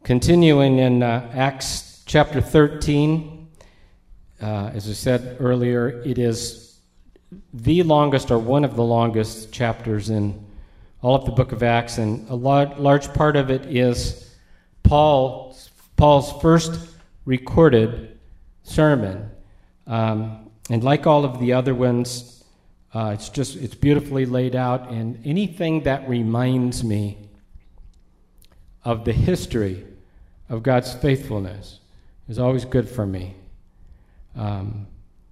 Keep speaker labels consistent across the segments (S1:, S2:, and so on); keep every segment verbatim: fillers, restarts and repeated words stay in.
S1: Continuing in uh, Acts chapter thirteen, uh, as I said earlier, it is the longest or one of the longest chapters in all of the book of Acts, and a large, large part of it is Paul, Paul's first recorded sermon. Um, and like all of the other ones, uh, it's just it's beautifully laid out, and anything that reminds me of the history of God's faithfulness is always good for me. Um,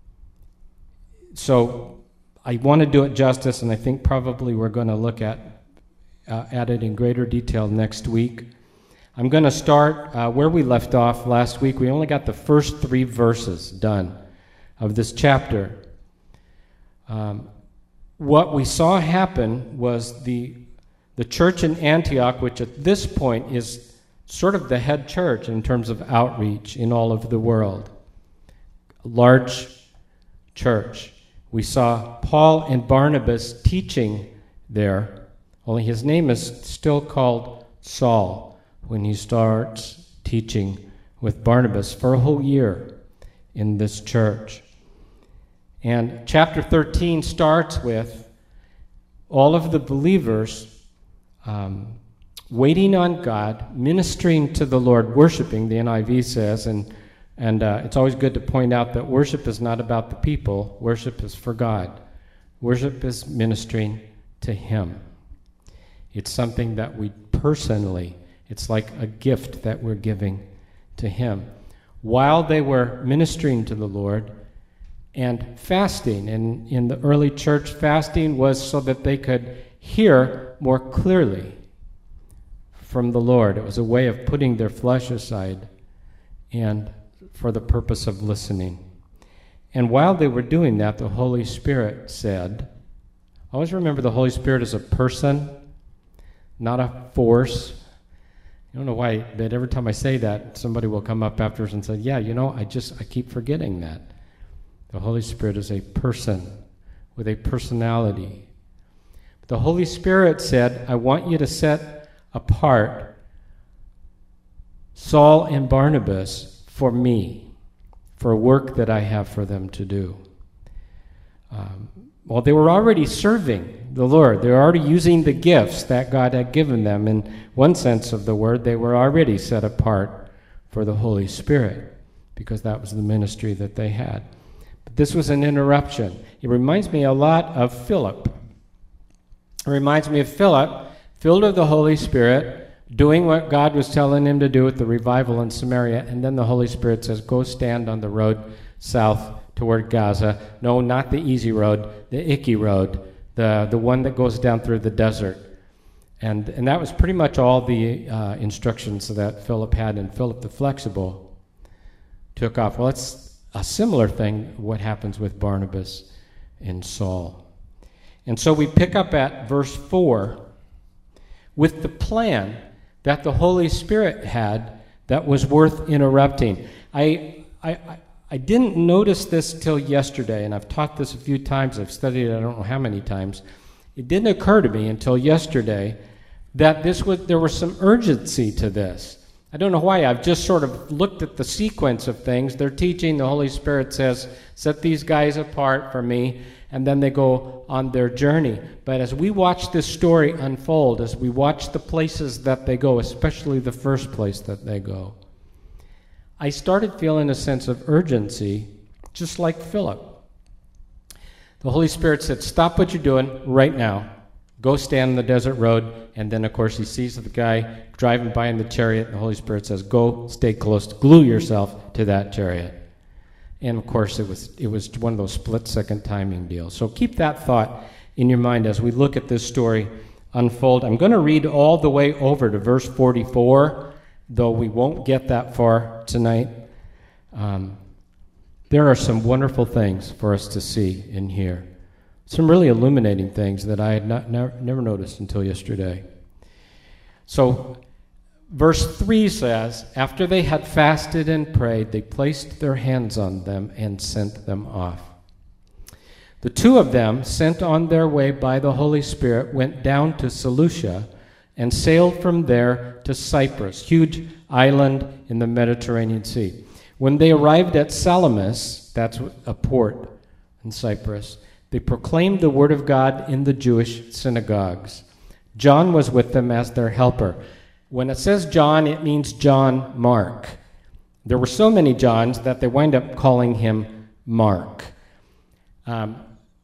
S1: so I want to do it justice, and I think probably we're going to look at uh, at it in greater detail next week. I'm going to start uh, where we left off last week. We only got the first three verses done of this chapter. Um, what we saw happen was the the church in Antioch, which at this point is sort of the head church in terms of outreach in all of the world. A large church. We saw Paul and Barnabas teaching there, only his name is still called Saul when he starts teaching with Barnabas for a whole year in this church. And chapter thirteen starts with all of the believers um, waiting on God, ministering to the Lord, worshiping, the N I V says, and and uh, it's always good to point out that worship is not about the people, worship is for God. Worship is ministering to Him. It's something that we personally, it's like a gift that we're giving to Him. While they were ministering to the Lord and fasting, and in the early church, fasting was so that they could hear more clearly from the Lord. It was a way of putting their flesh aside and for the purpose of listening. And while they were doing that, the Holy Spirit said, always remember the Holy Spirit is a person, not a force. I don't know why, but every time I say that, somebody will come up afterwards and say, yeah, you know, I just, I keep forgetting that. The Holy Spirit is a person with a personality. The Holy Spirit said, I want you to set apart Saul and Barnabas for me, for work that I have for them to do. Um, well, they were already serving the Lord. They were already using the gifts that God had given them. In one sense of the word, they were already set apart for the Holy Spirit, because that was the ministry that they had. But this was an interruption. It reminds me a lot of Philip. It reminds me of Philip, filled with the Holy Spirit, doing what God was telling him to do with the revival in Samaria, and then the Holy Spirit says, go stand on the road south toward Gaza. No, not the easy road, the icky road, the, the one that goes down through the desert. And, and that was pretty much all the uh, instructions that Philip had, and Philip the Flexible took off. Well, it's a similar thing, what happens with Barnabas and Saul. And so we pick up at verse four with the plan that the Holy Spirit had that was worth interrupting. I, I, I didn't notice this till yesterday, and I've taught this a few times. I've studied it I don't know how many times. It didn't occur to me until yesterday that this was there was some urgency to this. I don't know why. I've just sort of looked at the sequence of things. They're teaching. The Holy Spirit says, set these guys apart for me, and then they go on their journey. But as we watch this story unfold, as we watch the places that they go, especially the first place that they go, I started feeling a sense of urgency, just like Philip. The Holy Spirit said, stop what you're doing right now. Go stand on the desert road. And then, of course, he sees the guy driving by in the chariot, and the Holy Spirit says, go stay close, glue yourself to that chariot. And, of course, it was it was one of those split-second timing deals. So keep that thought in your mind as we look at this story unfold. I'm going to read all the way over to verse forty-four, though we won't get that far tonight. Um, there are some wonderful things for us to see in here. Some really illuminating things that I had not never, never noticed until yesterday. So verse three says, after they had fasted and prayed, they placed their hands on them and sent them off. The two of them, sent on their way by the Holy Spirit, went down to Seleucia and sailed from there to Cyprus, huge island in the Mediterranean Sea. When they arrived at Salamis, that's a port in Cyprus, they proclaimed the word of God in the Jewish synagogues. John was with them as their helper. When it says John, it means John Mark. There were so many Johns that they wind up calling him Mark. Um,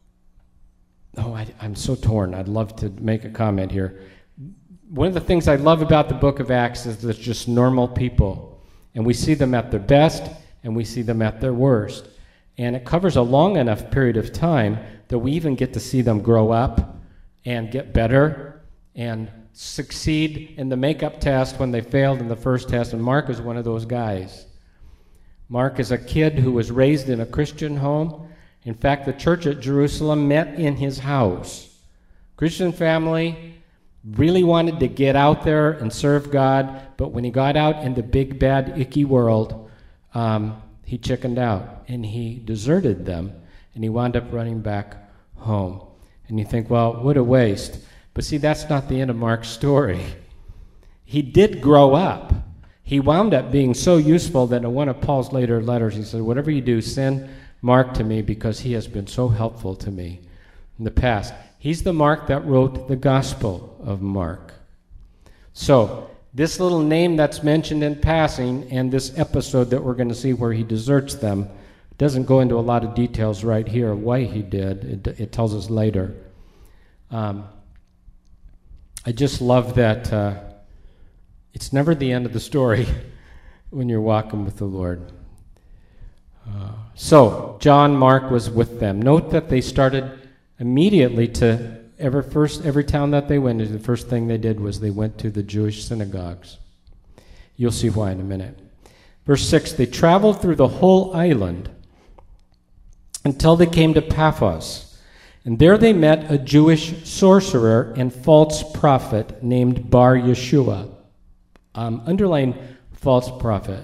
S1: oh, I, I'm so torn. I'd love to make a comment here. One of the things I love about the book of Acts is there's just normal people. And we see them at their best, and we see them at their worst. And it covers a long enough period of time that we even get to see them grow up and get better and succeed in the makeup test when they failed in the first test. And Mark is one of those guys. Mark is a kid who was raised in a Christian home. In fact, the church at Jerusalem met in his house. Christian family, really wanted to get out there and serve God, but when he got out in the big, bad, icky world, um, he chickened out, and he deserted them, and he wound up running back home. And you think, well, what a waste. But see, that's not the end of Mark's story. He did grow up. He wound up being so useful that in one of Paul's later letters, he said, whatever you do, send Mark to me because he has been so helpful to me in the past. He's the Mark that wrote the Gospel of Mark. So, this little name that's mentioned in passing and this episode that we're going to see where he deserts them doesn't go into a lot of details right here why he did. It, it tells us later. Um, I just love that uh, it's never the end of the story when you're walking with the Lord. Uh, so, John Mark was with them. Note that they started immediately to every first every town that they went to, the first thing they did was they went to the Jewish synagogues. You'll see why in a minute. Verse six, they traveled through the whole island until they came to Paphos. And there they met a Jewish sorcerer and false prophet named Bar Yeshua. Um, underline false prophet.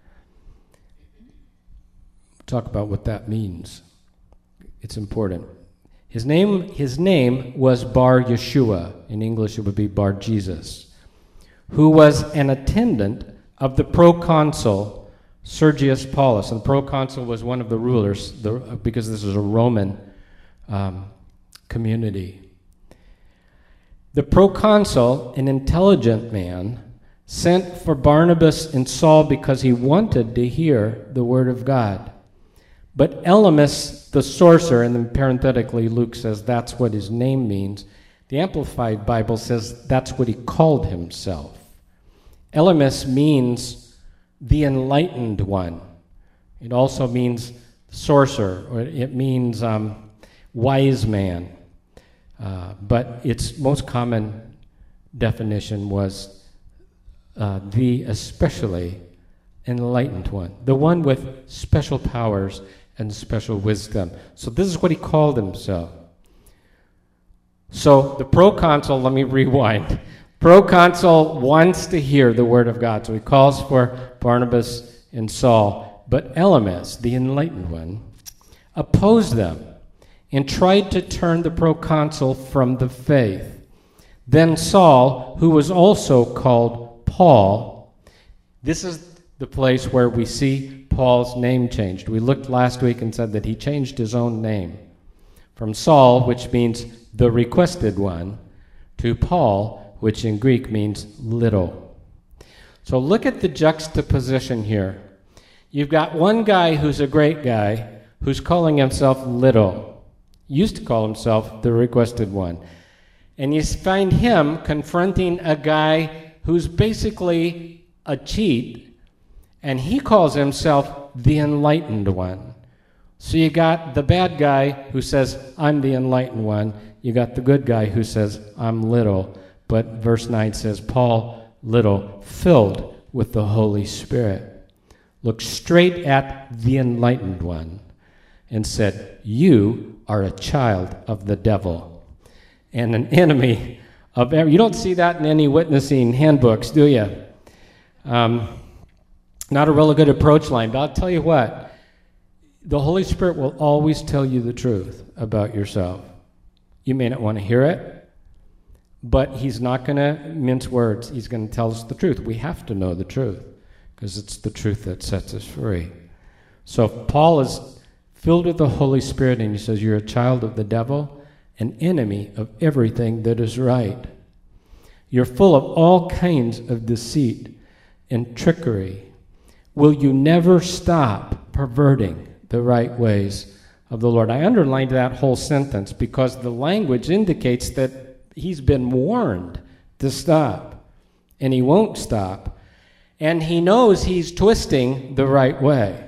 S1: Talk about what that means. It's important. His name, his name was Bar Yeshua. In English, it would be Bar Jesus, who was an attendant of the proconsul Sergius Paulus. And the proconsul was one of the rulers, the, because this is a Roman um, community. The proconsul, an intelligent man, sent for Barnabas and Saul because he wanted to hear the word of God. But Elymas, the sorcerer, and then parenthetically Luke says that's what his name means. The Amplified Bible says that's what he called himself. Elymas means the enlightened one. It also means sorcerer, or it means um, wise man. Uh, but its most common definition was uh, the especially enlightened one, the one with special powers and special wisdom. So this is what he called himself. So the proconsul, let me rewind. Proconsul wants to hear the word of God, so he calls for Barnabas and Saul. But Elymas, the enlightened one, opposed them and tried to turn the proconsul from the faith. Then Saul, who was also called Paul, this is the place where we see Paul's name changed. We looked last week and said that he changed his own name from Saul, which means the requested one, to Paul, which in Greek means little. So look at the juxtaposition here. You've got one guy who's a great guy who's calling himself little. Used to call himself the requested one. And you find him confronting a guy who's basically a cheat, and he calls himself the enlightened one. So you got the bad guy who says, I'm the enlightened one. You got the good guy who says, I'm little. But verse nine says, Paul, little, filled with the Holy Spirit, looked straight at the enlightened one and said, you are a child of the devil and an enemy of every... You don't see that in any witnessing handbooks, do you? Um... Not a really good approach line, but I'll tell you what, the Holy Spirit will always tell you the truth about yourself. You may not want to hear it, but he's not going to mince words. He's going to tell us the truth. We have to know the truth because it's the truth that sets us free. So if Paul is filled with the Holy Spirit and he says, you're a child of the devil, an enemy of everything that is right. You're full of all kinds of deceit and trickery. Will you never stop perverting the right ways of the Lord? I underlined that whole sentence because the language indicates that he's been warned to stop, and he won't stop. And he knows he's twisting the right way.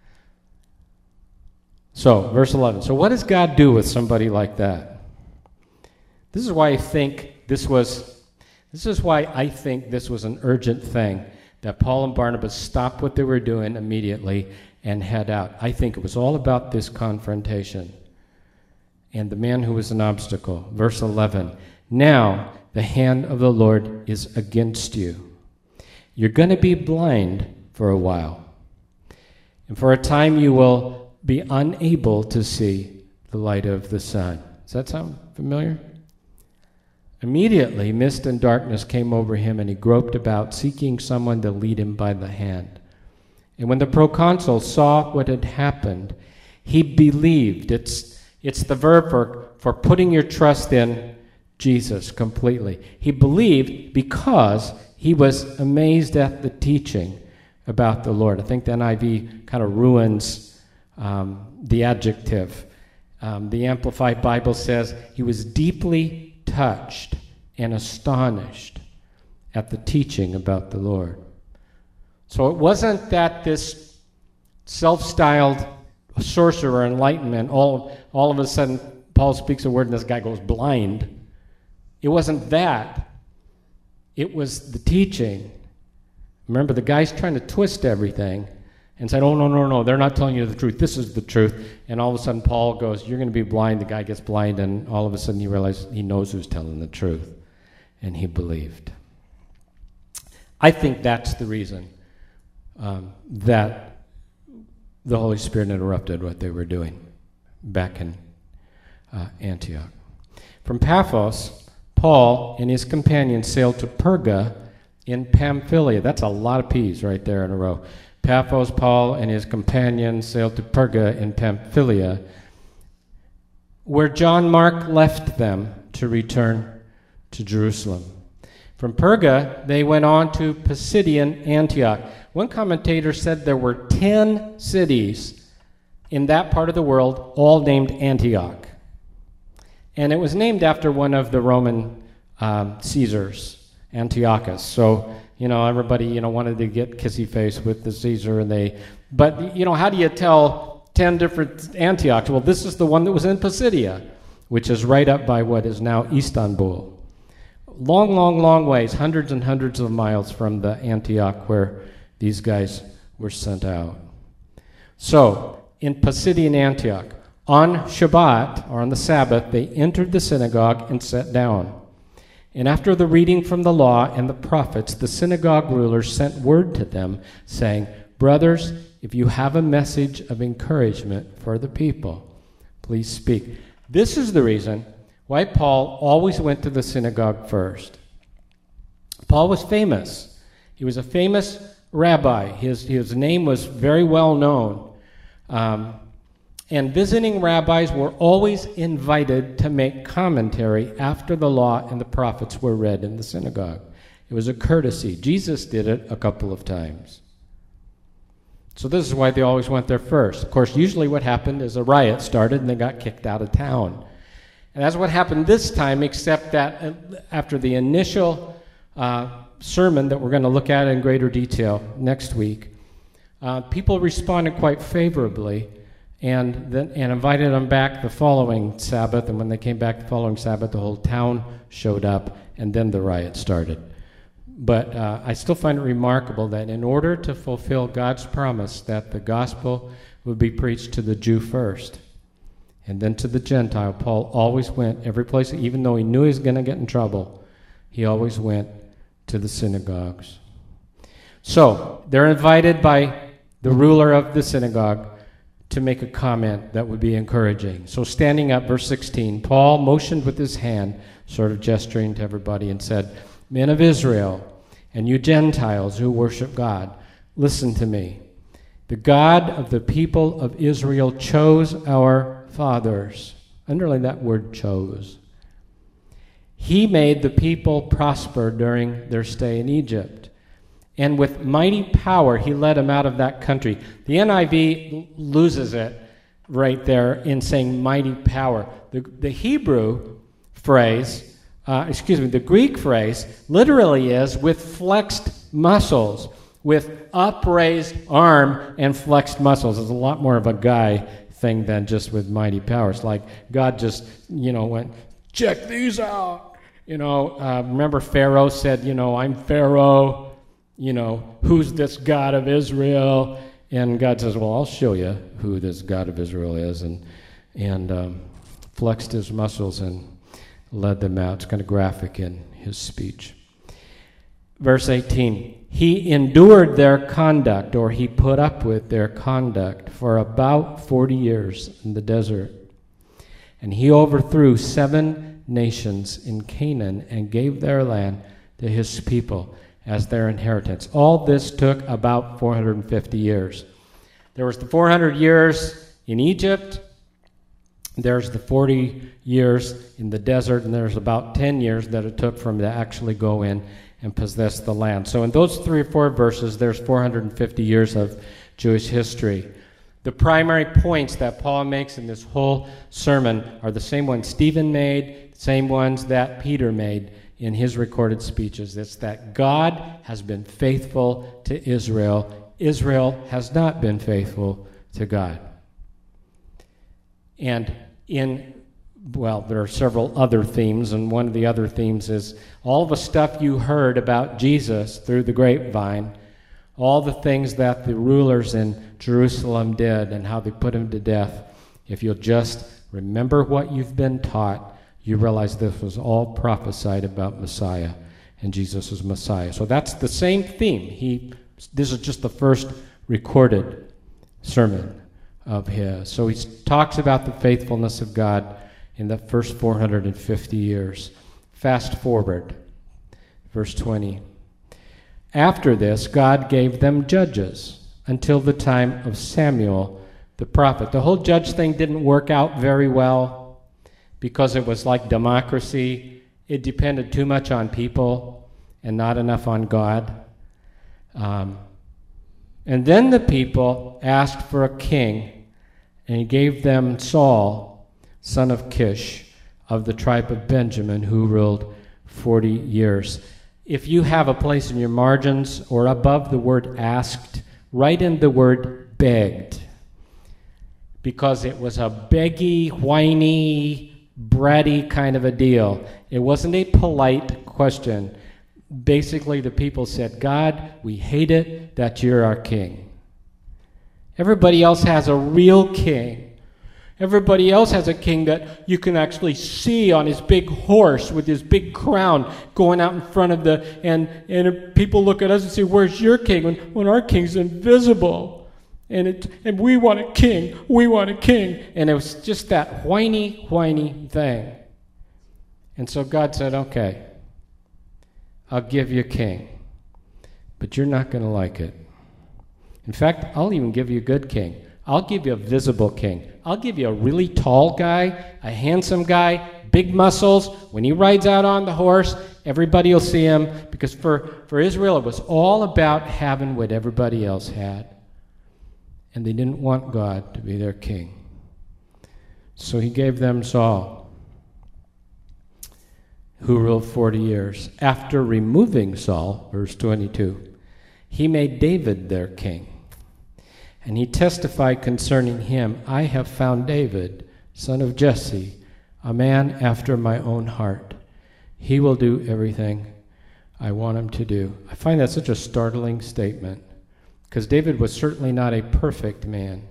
S1: So, verse eleven. So what does God do with somebody like that? This is why I think this was, this is why I think this was an urgent thing, that Paul and Barnabas stopped what they were doing immediately and head out. I think it was all about this confrontation and the man who was an obstacle. Verse eleven. Now the hand of the Lord is against you. You're going to be blind for a while. And for a time you will be unable to see the light of the sun. Does that sound familiar? Immediately, mist and darkness came over him, and he groped about, seeking someone to lead him by the hand. And when the proconsul saw what had happened, he believed. It's, it's the verb for, for putting your trust in Jesus completely. He believed because he was amazed at the teaching about the Lord. I think the N I V kind of ruins um, the adjective. Um, the Amplified Bible says he was deeply touched and astonished at the teaching about the Lord. So it wasn't that this self-styled sorcerer enlightenment, all, all of a sudden Paul speaks a word and this guy goes blind. It wasn't that. It was the teaching. Remember, the guy's trying to twist everything and said, oh, no, no, no, they're not telling you the truth. This is the truth. And all of a sudden Paul goes, you're going to be blind. The guy gets blind, and all of a sudden he realizes he knows who's telling the truth. And he believed. I think that's the reason um, that the Holy Spirit interrupted what they were doing back in uh, Antioch. From Paphos, Paul and his companions sailed to Perga in Pamphylia. That's a lot of P's right there in a row. Paphos, Paul, and his companions sailed to Perga in Pamphylia, where John Mark left them to return to Jerusalem. From Perga, they went on to Pisidian Antioch. One commentator said there were ten cities in that part of the world, all named Antioch. And it was named after one of the Roman um, Caesars, Antiochus. So, you know, everybody, you know, wanted to get kissy face with the Caesar, and they, but, you know, how do you tell ten different Antiochs? Well, this is the one that was in Pisidia, which is right up by what is now Istanbul. Long, long, long ways, hundreds and hundreds of miles from the Antioch where these guys were sent out. So, in Pisidian Antioch, on Shabbat, or on the Sabbath, they entered the synagogue and sat down. And after the reading from the law and the prophets, the synagogue rulers sent word to them, saying, brothers, if you have a message of encouragement for the people, please speak. This is the reason why Paul always went to the synagogue first. Paul was famous. He was a famous rabbi. His, his name was very well known. Um, And visiting rabbis were always invited to make commentary after the law and the prophets were read in the synagogue. It was a courtesy. Jesus did it a couple of times. So this is why they always went there first. Of course, usually what happened is a riot started and they got kicked out of town. And that's what happened this time, except that after the initial uh, sermon that we're going to look at in greater detail next week, uh, people responded quite favorably and then and invited them back the following Sabbath. And when they came back the following Sabbath, the whole town showed up, and then the riot started. But uh, I still find it remarkable that in order to fulfill God's promise that the gospel would be preached to the Jew first, and then to the Gentile, Paul always went every place, even though he knew he was going to get in trouble, he always went to the synagogues. So they're invited by the ruler of the synagogue to make a comment that would be encouraging. So standing up, verse sixteen, Paul motioned with his hand, sort of gesturing to everybody, and said, "Men of Israel, and you Gentiles who worship God, listen to me. The God of the people of Israel chose our fathers." Underline that word, chose. He made the people prosper during their stay in Egypt. And with mighty power, he led them out of that country. The N I V loses it right there in saying mighty power. The, the Hebrew phrase, uh, excuse me, the Greek phrase literally is with flexed muscles, with upraised arm and flexed muscles. It's a lot more of a guy thing than just with mighty power. It's like God just, you know, went, check these out. You know, uh, remember Pharaoh said, you know, I'm Pharaoh. You know, who's this God of Israel? And God says, well, I'll show you who this God of Israel is. And, and um, flexed his muscles and led them out. It's kind of graphic in his speech. Verse eighteen, he endured their conduct, or he put up with their conduct, for about forty years in the desert. And he overthrew seven nations in Canaan and gave their land to his people as their inheritance. All this took about four hundred fifty years. There was the four hundred years in Egypt, there's the forty years in the desert, and there's about ten years that it took for them to actually go in and possess the land. So in those three or four verses, there's four hundred fifty years of Jewish history. The primary points that Paul makes in this whole sermon are the same ones Stephen made, the same ones that Peter made in his recorded speeches. It's that God has been faithful to Israel. Israel has not been faithful to God. And in, well, there are several other themes, and one of the other themes is all the stuff you heard about Jesus through the grapevine, all the things that the rulers in Jerusalem did and how they put him to death. If you'll just remember what you've been taught, you realize this was all prophesied about Messiah, and Jesus is Messiah. So that's the same theme. He, this is just the first recorded sermon of his. So he talks about the faithfulness of God in the first four hundred fifty years. Fast forward, verse twenty. After this, God gave them judges until the time of Samuel the prophet. The whole judge thing didn't work out very well, because it was like democracy. It depended too much on people and not enough on God. Um, and then the people asked for a king, and he gave them Saul, son of Kish, of the tribe of Benjamin, who ruled forty years. If you have a place in your margins or above the word asked, write in the word begged, because it was a beggy, whiny, bratty kind of a deal. It wasn't a polite question. Basically, the people said, God, we hate it that you're our king. Everybody else has a real king. Everybody else has a king that you can actually see on his big horse with his big crown going out in front of the, and, and people look at us and say, where's your king? When, when our king's invisible. And it, and we want a king, we want a king. And it was just that whiny, whiny thing. And so God said, okay, I'll give you a king, but you're not going to like it. In fact, I'll even give you a good king. I'll give you a visible king. I'll give you a really tall guy, a handsome guy, big muscles. When he rides out on the horse, everybody will see him, because for, for Israel, it was all about having what everybody else had. And they didn't want God to be their king. So he gave them Saul, who ruled forty years. After removing Saul, verse twenty-two, he made David their king. And he testified concerning him, I have found David, son of Jesse, a man after my own heart. He will do everything I want him to do. I find that such a startling statement, because David was certainly not a perfect man.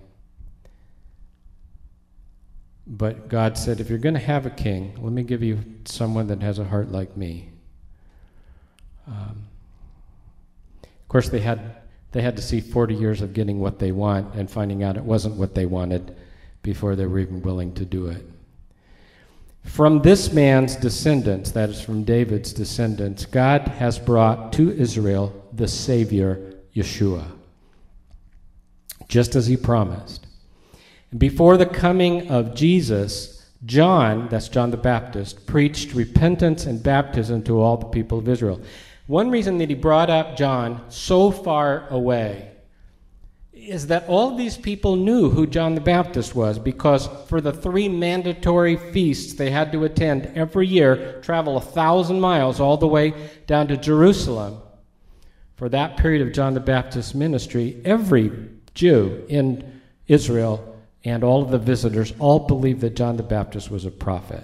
S1: But God said, if you're going to have a king, let me give you someone that has a heart like me. Um, of course, they had They had to see forty years of getting what they want and finding out it wasn't what they wanted before they were even willing to do it. From this man's descendants, that is from David's descendants, God has brought to Israel the Savior, Yeshua, just as he promised. Before the coming of Jesus, John, that's John the Baptist, preached repentance and baptism to all the people of Israel. One reason that he brought up John so far away is that all these people knew who John the Baptist was, because for the three mandatory feasts they had to attend every year, travel a thousand miles all the way down to Jerusalem. For that period of John the Baptist's ministry, every Jew in Israel and all of the visitors all believed that John the Baptist was a prophet.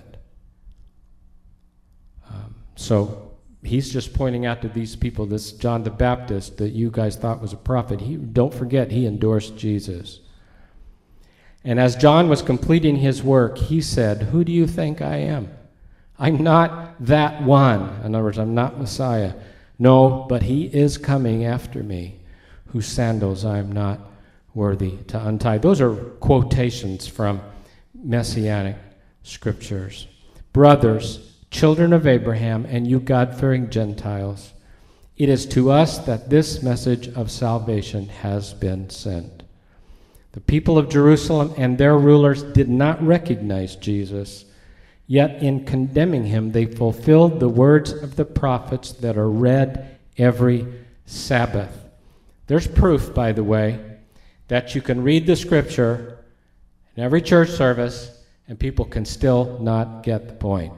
S1: Um, so he's just pointing out to these people, this John the Baptist that you guys thought was a prophet, he, don't forget, he endorsed Jesus. And as John was completing his work, he said, "Who do you think I am? I'm not that one." In other words, I'm not Messiah. "No, but he is coming after me, whose sandals I am not worthy to untie." Those are quotations from Messianic scriptures. Brothers, children of Abraham, and you God-fearing Gentiles, it is to us that this message of salvation has been sent. The people of Jerusalem and their rulers did not recognize Jesus, yet in condemning him they fulfilled the words of the prophets that are read every Sabbath. There's proof, by the way, that you can read the scripture in every church service and people can still not get the point.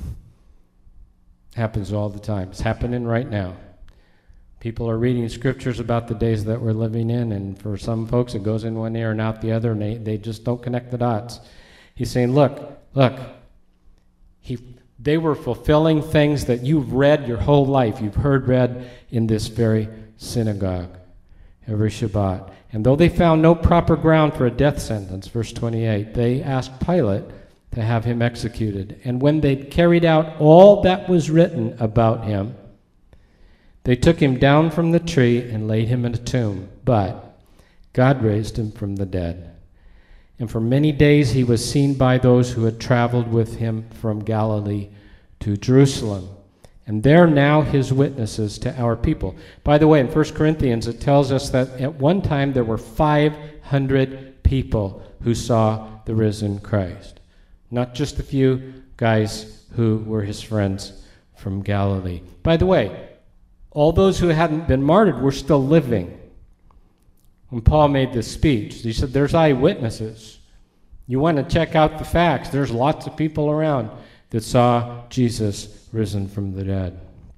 S1: Happens all the time. It's happening right now. People are reading scriptures about the days that we're living in, and for some folks it goes in one ear and out the other, and they, they just don't connect the dots. He's saying, look, look, he, they were fulfilling things that you've read your whole life. You've heard read in this very synagogue every Shabbat. And though they found no proper ground for a death sentence, verse twenty-eight, they asked Pilate to have him executed. And when they'd carried out all that was written about him, they took him down from the tree and laid him in a tomb. But God raised him from the dead. And for many days he was seen by those who had traveled with him from Galilee to Jerusalem. And they're now his witnesses to our people. By the way, in First Corinthians it tells us that at one time there were five hundred people who saw the risen Christ. Not just a few guys who were his friends from Galilee. By the way, all those who hadn't been martyred were still living. When Paul made this speech, he said, there's eyewitnesses. You want to check out the facts. There's lots of people around that saw Jesus risen from the dead.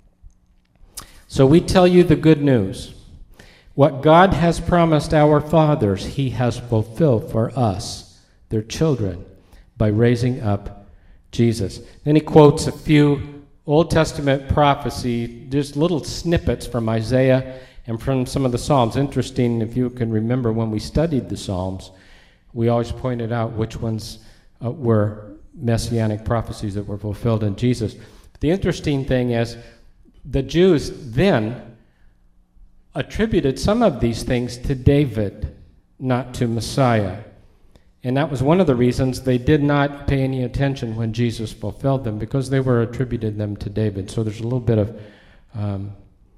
S1: So we tell you the good news. What God has promised our fathers, he has fulfilled for us, their children, by raising up Jesus. Then he quotes a few Old Testament prophecy, just little snippets from Isaiah and from some of the Psalms. Interesting, if you can remember when we studied the Psalms, we always pointed out which ones uh, were messianic prophecies that were fulfilled in Jesus. But the interesting thing is, the Jews then attributed some of these things to David, not to Messiah. And that was one of the reasons they did not pay any attention when Jesus fulfilled them, because they were attributed them to David. So there's a little bit of um,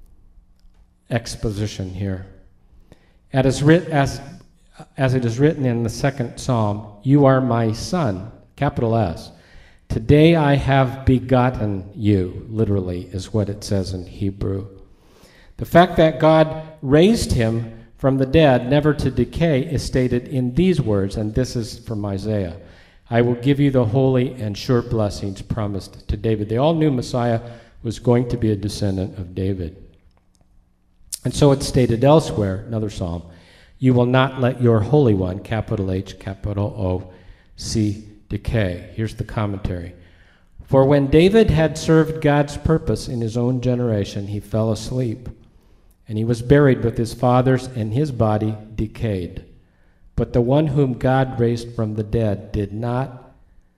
S1: exposition here. As, writ- as, as it is written in the second psalm, "You are my son," capital S. "Today I have begotten you," literally is what it says in Hebrew. The fact that God raised him from the dead, never to decay, is stated in these words, and this is from Isaiah. "I will give you the holy and sure blessings promised to David." They all knew Messiah was going to be a descendant of David. And so it's stated elsewhere, another psalm, "You will not let your Holy One," capital H, capital O, "see decay." Here's the commentary. "For when David had served God's purpose in his own generation, he fell asleep. And he was buried with his fathers, and his body decayed. But the one whom God raised from the dead did not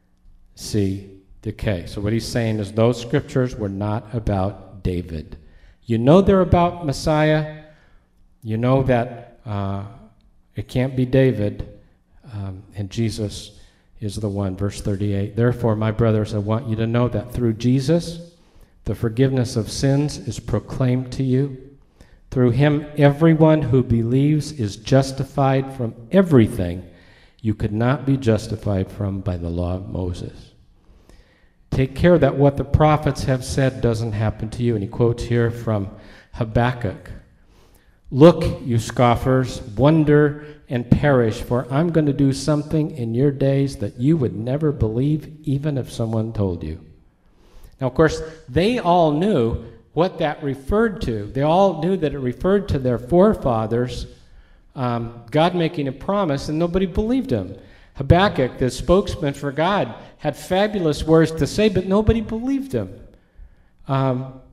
S1: see decay." So what he's saying is those scriptures were not about David. You know they're about Messiah You know that uh, it can't be David, um, and Jesus is the one. Verse thirty-eight, therefore, my brothers, I want you to know that through Jesus, the forgiveness of sins is proclaimed to you. Through him, everyone who believes is justified from everything you could not be justified from by the law of Moses. Take care that what the prophets have said doesn't happen to you. And he quotes here from Habakkuk. Look, you scoffers, wonder and perish, for I'm going to do something in your days that you would never believe, even if someone told you. Now, of course, they all knew what that referred to. They all knew that it referred to their forefathers, um, God making a promise, and nobody believed him. Habakkuk, the spokesman for God, had fabulous words to say, but nobody believed him. Um,